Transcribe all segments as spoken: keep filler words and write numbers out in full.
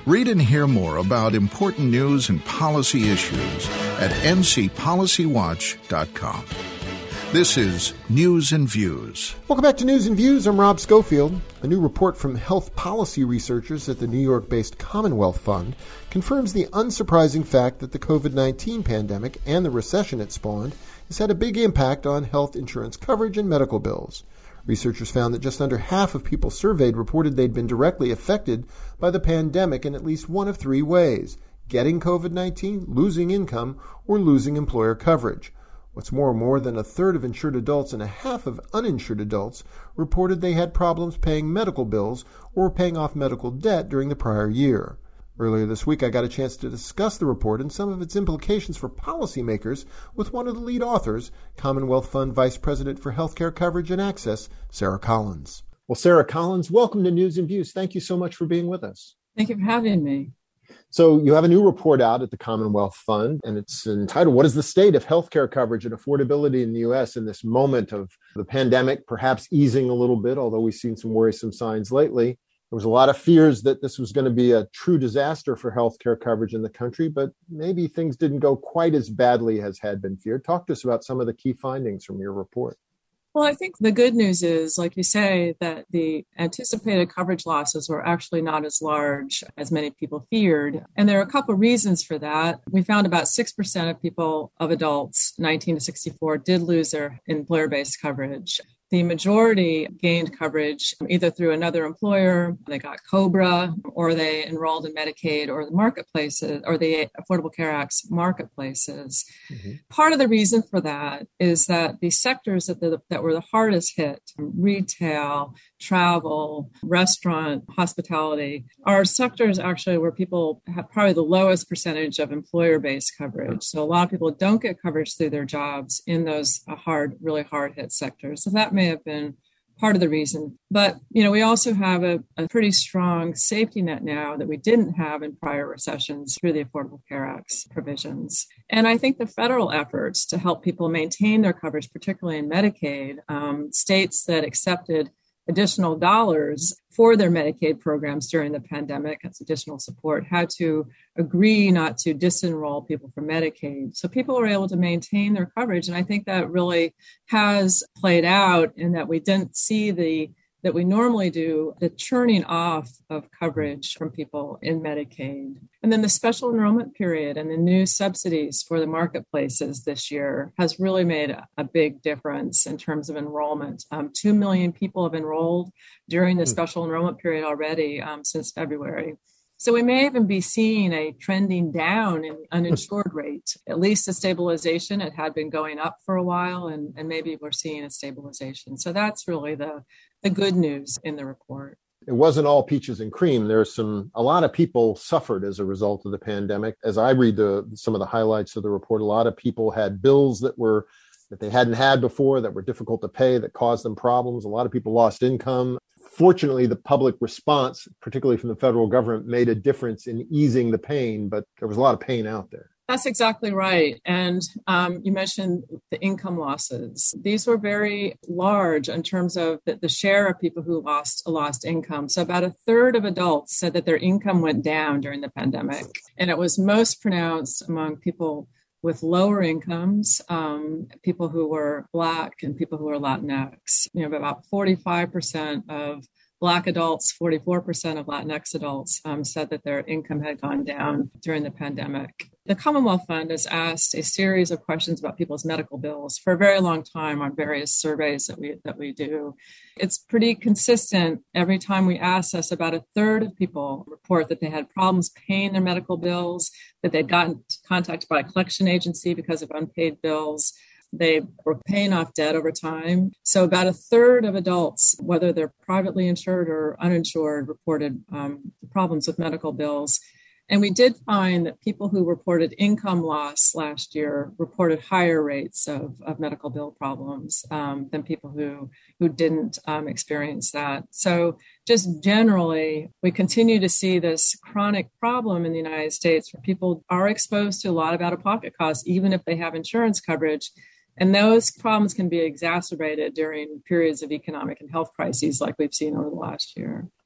Read and hear more about important news and policy issues at n c policy watch dot com. This is News and Views. Welcome back to News and Views. I'm Rob Schofield. A new report from health policy researchers at the New York-based Commonwealth Fund confirms the unsurprising fact that the covid nineteen pandemic and the recession it spawned has had a big impact on health insurance coverage and medical bills. Researchers found that just under half of people surveyed reported they'd been directly affected by the pandemic in at least one of three ways: getting covid nineteen, losing income, or losing employer coverage. What's more, more than a third of insured adults and a half of uninsured adults reported they had problems paying medical bills or paying off medical debt during the prior year. Earlier this week, I got a chance to discuss the report and some of its implications for policymakers with one of the lead authors, Commonwealth Fund Vice President for Healthcare Coverage and Access, Sarah Collins. Well, Sarah Collins, welcome to News and Views. Thank you so much for being with us. Thank you for having me. So you have a new report out at the Commonwealth Fund, and it's entitled, "What is the State of Healthcare Coverage and Affordability in the U S in this moment of the pandemic, perhaps easing a little bit, although we've seen some worrisome signs lately." There was a lot of fears that this was going to be a true disaster for healthcare coverage in the country, but maybe things didn't go quite as badly as had been feared. Talk to us about some of the key findings from your report. Well, I think the good news is, like you say, that the anticipated coverage losses were actually not as large as many people feared. And there are a couple of reasons for that. We found about six percent of people, of adults nineteen to sixty-four, did lose their employer-based coverage. The majority gained coverage either through another employer, they got COBRA, or they enrolled in Medicaid or the marketplaces or the Affordable Care Act's marketplaces. Mm-hmm. Part of the reason for that is that the sectors that, the, that were the hardest hit, retail, travel, restaurant, hospitality, are sectors actually where people have probably the lowest percentage of employer-based coverage. So a lot of people don't get coverage through their jobs in those hard, really hard hit sectors. So that may have been part of the reason. But, you know, we also have a, a pretty strong safety net now that we didn't have in prior recessions through the Affordable Care Act's provisions. And I think the federal efforts to help people maintain their coverage, particularly in Medicaid, um, states that accepted additional dollars for their Medicaid programs during the pandemic as additional support had to agree not to disenroll people from Medicaid. So people were able to maintain their coverage. And I think that really has played out in that we didn't see the that we normally do, the churning off of coverage from people in Medicaid. And then the special enrollment period and the new subsidies for the marketplaces this year has really made a, a big difference in terms of enrollment. Um, Two million people have enrolled during the special enrollment period already um, since February. So we may even be seeing a trending down in the uninsured rate, at least a stabilization. It had been going up for a while, and, and maybe we're seeing a stabilization. So that's really the, the good news in the report. It wasn't all peaches and cream. There's some, a lot of people suffered as a result of the pandemic. As I read the some of the highlights of the report, a lot of people had bills that were that they hadn't had before, that were difficult to pay, that caused them problems. A lot of people lost income. Fortunately, the public response, particularly from the federal government, made a difference in easing the pain, but there was a lot of pain out there. That's exactly right. And um, you mentioned the income losses. These were very large in terms of the, the share of people who lost lost income. So about a third of adults said that their income went down during the pandemic. And it was most pronounced among people with lower incomes, um, people who were Black and people who were Latinx. You know, about forty-five percent of Black adults, forty-four percent of Latinx adults um, said that their income had gone down during the pandemic. The Commonwealth Fund has asked a series of questions about people's medical bills for a very long time on various surveys that we that we do. It's pretty consistent. Every time we ask this, about a third of people report that they had problems paying their medical bills, that they'd gotten contacted by a collection agency because of unpaid bills. They were paying off debt over time. So about a third of adults, whether they're privately insured or uninsured, reported um, problems with medical bills. And we did find that people who reported income loss last year reported higher rates of, of medical bill problems um, than people who, who didn't um, experience that. So just generally, we continue to see this chronic problem in the United States where people are exposed to a lot of out-of-pocket costs, even if they have insurance coverage. And those problems can be exacerbated during periods of economic and health crises like we've seen over the last year.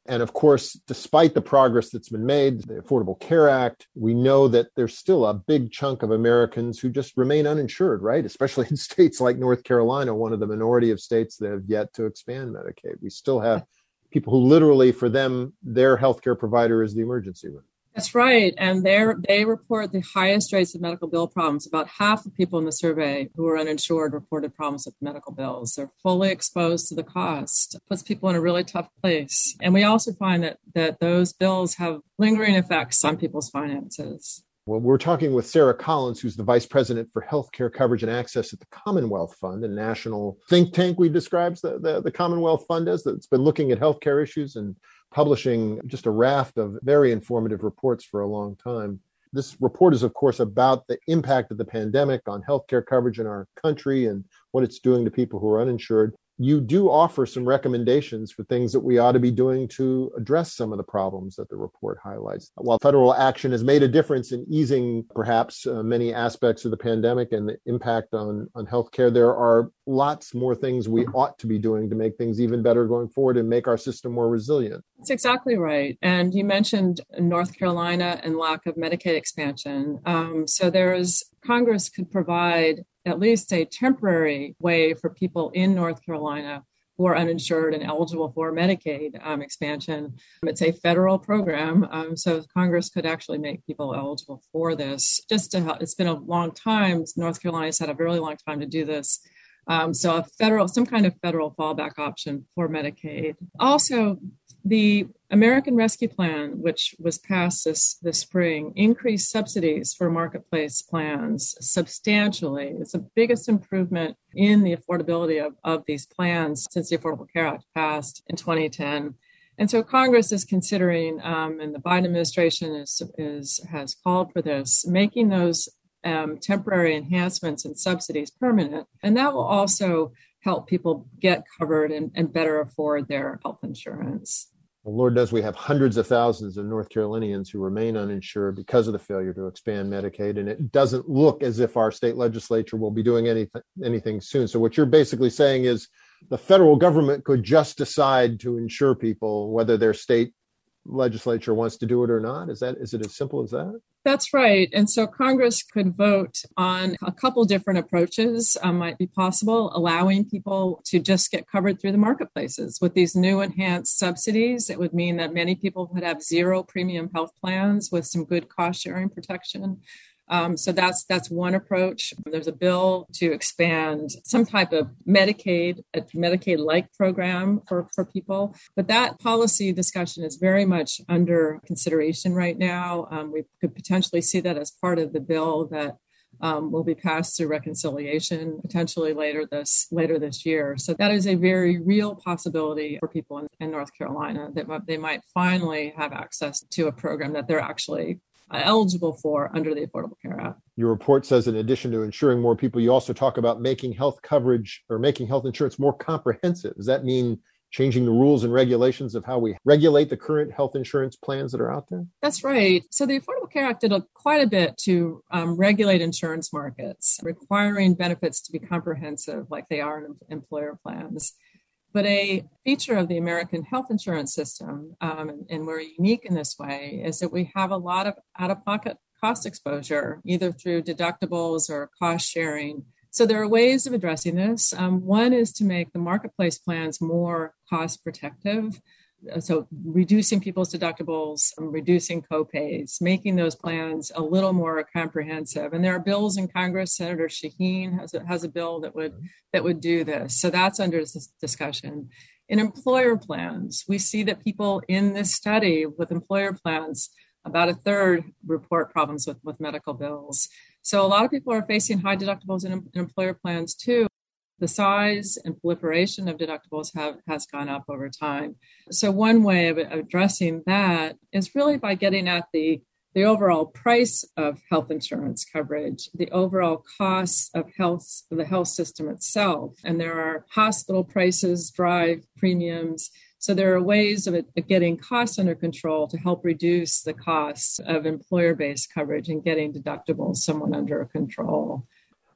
And of course, despite the progress that's been made, the Affordable Care Act, we know that there's still a big chunk of Americans who just remain uninsured, right? Especially in states like North Carolina, one of the minority of states that have yet to expand Medicaid. We still have people who literally, for them, their healthcare provider is the emergency room. That's right. And they they report the highest rates of medical bill problems. About half of people in the survey who are uninsured reported problems with medical bills. They're fully exposed to the cost. It puts people in a really tough place. And we also find that, that those bills have lingering effects on people's finances. Well, we're talking with Sarah Collins, who's the Vice President for Healthcare Coverage and Access at the Commonwealth Fund, a national think tank we describes the, the, the Commonwealth Fund as, that's been looking at healthcare issues and publishing just a raft of very informative reports for a long time. This report is, of course, about the impact of the pandemic on healthcare coverage in our country and what it's doing to people who are uninsured. You do offer some recommendations for things that we ought to be doing to address some of the problems that the report highlights. While federal action has made a difference in easing perhaps uh, many aspects of the pandemic and the impact on, on healthcare, there are lots more things we ought to be doing to make things even better going forward and make our system more resilient. That's exactly right. And you mentioned North Carolina and lack of Medicaid expansion. Um, so there is, Congress could provide at least a temporary way for people in North Carolina who are uninsured and eligible for Medicaid um, expansion. It's a federal program, um, so Congress could actually make people eligible for this. Just to help, it's been a long time. North Carolina's had a really long time to do this. Um, so a federal, some kind of federal fallback option for Medicaid. Also, the American Rescue Plan, which was passed this, this spring, increased subsidies for marketplace plans substantially. It's the biggest improvement in the affordability of, of these plans since the Affordable Care Act passed in twenty ten. And so Congress is considering, um, and the Biden administration is, is has called for this, making those um, temporary enhancements and subsidies permanent. And that will also help people get covered and, and better afford their health insurance. Well, Lord knows we have hundreds of thousands of North Carolinians who remain uninsured because of the failure to expand Medicaid, and it doesn't look as if our state legislature will be doing anything, anything soon. So what you're basically saying is the federal government could just decide to insure people whether their state legislature wants to do it or not. Is that is it as simple as that? That's right. And so Congress could vote on a couple different approaches um, might be possible, allowing people to just get covered through the marketplaces. With these new enhanced subsidies, it would mean that many people would have zero premium health plans with some good cost sharing protection. Um, so that's that's one approach. There's a bill to expand some type of Medicaid, a Medicaid-like program for, for people. But that policy discussion is very much under consideration right now. Um, we could potentially see that as part of the bill that um, will be passed through reconciliation potentially later this later this year. So that is a very real possibility for people in, in North Carolina that they might finally have access to a program that they're actually eligible for under the Affordable Care Act. Your report says, in addition to insuring more people, you also talk about making health coverage or making health insurance more comprehensive. Does that mean changing the rules and regulations of how we regulate the current health insurance plans that are out there? That's right. So the Affordable Care Act did a, quite a bit to um, regulate insurance markets, requiring benefits to be comprehensive like they are in employer plans. But a feature of the American health insurance system, um, and, and we're unique in this way, is that we have a lot of out-of-pocket cost exposure, either through deductibles or cost sharing. So there are ways of addressing this. Um, one is to make the marketplace plans more cost protective. So reducing people's deductibles, um, reducing copays, making those plans a little more comprehensive. And there are bills in Congress. Senator Shaheen has a, has a bill that would that would do this. So that's under this discussion. In employer plans, we see that people in this study with employer plans, about a third report problems with, with medical bills. So a lot of people are facing high deductibles in, in employer plans too. The size and proliferation of deductibles have has gone up over time. So one way of addressing that is really by getting at the, the overall price of health insurance coverage, the overall costs of health, the health system itself. And there are hospital prices, drive premiums. So there are ways of, it, of getting costs under control to help reduce the costs of employer-based coverage and getting deductibles somewhat under control.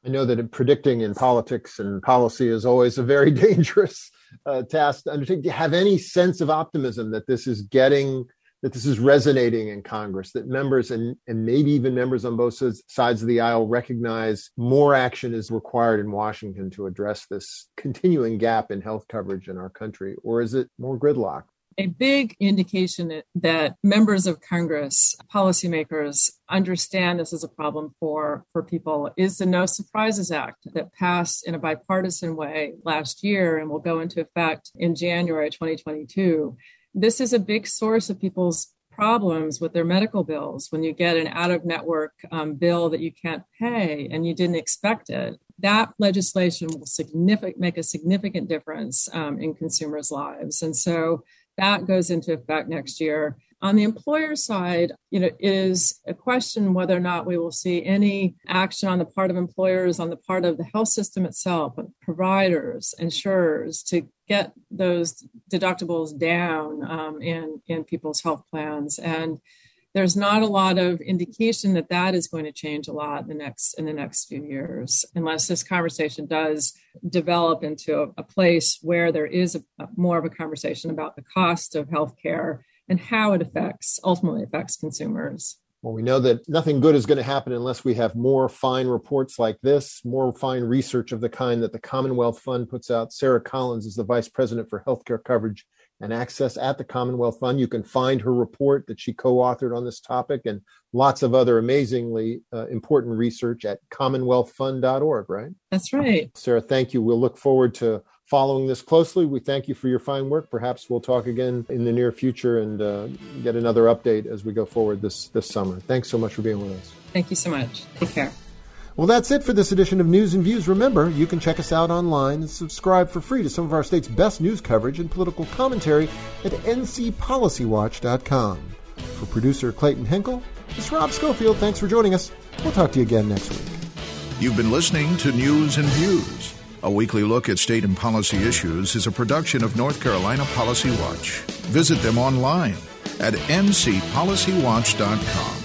I know that predicting in politics and policy is always a very dangerous uh, task to undertake. Do you have any sense of optimism that this is getting, that this is resonating in Congress, that members and, and maybe even members on both sides of the aisle recognize more action is required in Washington to address this continuing gap in health coverage in our country? Or is it more gridlock? A big indication that members of Congress, policymakers, understand this is a problem for, for people is the No Surprises Act that passed in a bipartisan way last year and will go into effect in January twenty twenty-two. This is a big source of people's problems with their medical bills. When you get an out-of-network um, bill that you can't pay and you didn't expect it, that legislation will significant, make a significant difference um, in consumers' lives. And so that goes into effect next year. On the employer side, you know, it is a question whether or not we will see any action on the part of employers, on the part of the health system itself, providers, insurers, to get those deductibles down um, in, in people's health plans. And there's not a lot of indication that that is going to change a lot in the next in the next few years, unless this conversation does develop into a, a place where there is a, a more of a conversation about the cost of healthcare and how it affects ultimately affects consumers. Well, we know that nothing good is going to happen unless we have more fine reports like this, more fine research of the kind that the Commonwealth Fund puts out. Sarah Collins is the Vice President for Healthcare Coverage and Access at the Commonwealth Fund. You can find her report that she co-authored on this topic and lots of other amazingly uh, important research at commonwealth fund dot org, right? That's right. Sarah, thank you. We'll look forward to following this closely. We thank you for your fine work. Perhaps we'll talk again in the near future and uh, get another update as we go forward this, this summer. Thanks so much for being with us. Thank you so much. Take care. Well, that's it for this edition of News and Views. Remember, you can check us out online and subscribe for free to some of our state's best news coverage and political commentary at N C policy watch dot com. For producer Clayton Henkel, it's Rob Schofield. Thanks for joining us. We'll talk to you again next week. You've been listening to News and Views. A weekly look at state and policy issues is a production of North Carolina Policy Watch. Visit them online at N C policy watch dot com.